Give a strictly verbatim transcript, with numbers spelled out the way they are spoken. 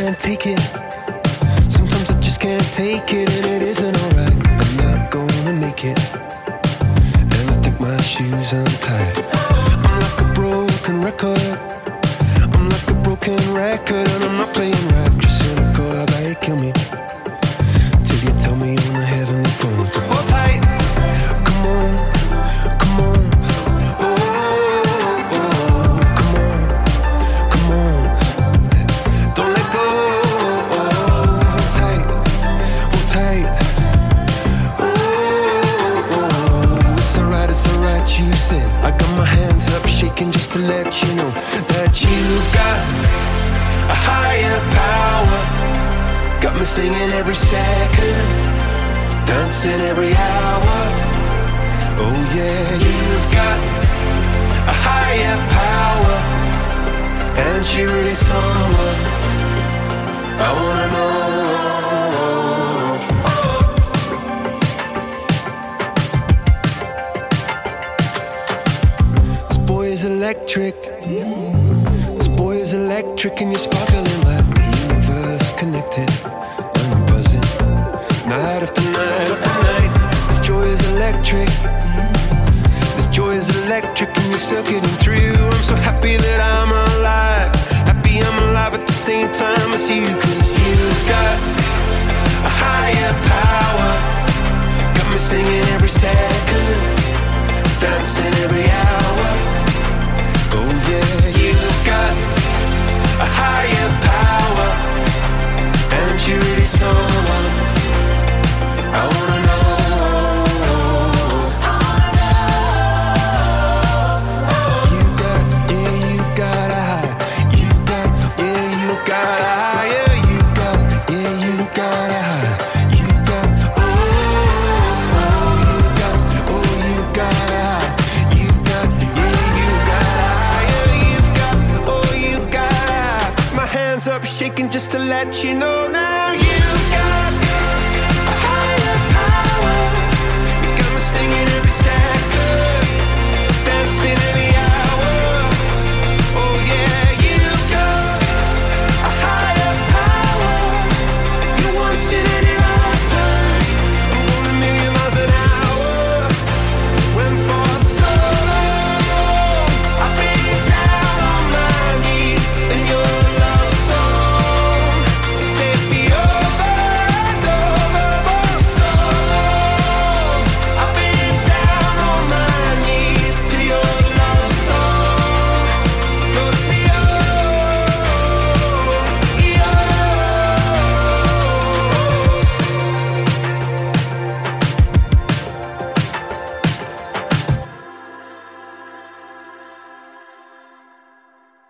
can't take it. Sometimes I just can't take it, and it isn't alright. I'm not gonna make it, and I think my shoes untied. I'm like a broken record. I'm like a broken record, and I'm not playing right. Just cynical, I bet you kill me till you tell me on the heavenly phone. So hold tight, come on, come on. Oh, oh, come on, come on. Don't let go. Oh, hold tight, hold tight. Oh, oh, it's alright, it's alright, you said. I got my hands up shaking just to let you know that you've got a higher power. Got me singing every second, dancing every hour. Oh yeah, you've got a higher power, and she really someone I wanna know. This boy is electric. This boy is electric, and you're sparkling like the universe connected. And I'm buzzing night after night after night. This joy is electric. This joy is electric, and you're circuiting through. I'm so happy that I'm alive. Happy I'm alive at the same time as you. Cause you've got a higher power. Got me singing every second, dancing every hour. Oh yeah, you've got a higher power, and you're really someone I wanna know. You got, yeah, you got a high. You got, yeah, you got a higher. You got, yeah, you got a high. You got, oh, oh, you got, oh, you got a high. You got, yeah, you got a higher. You've got, oh, you got a high. My hands up shaking just to let you know now. You've got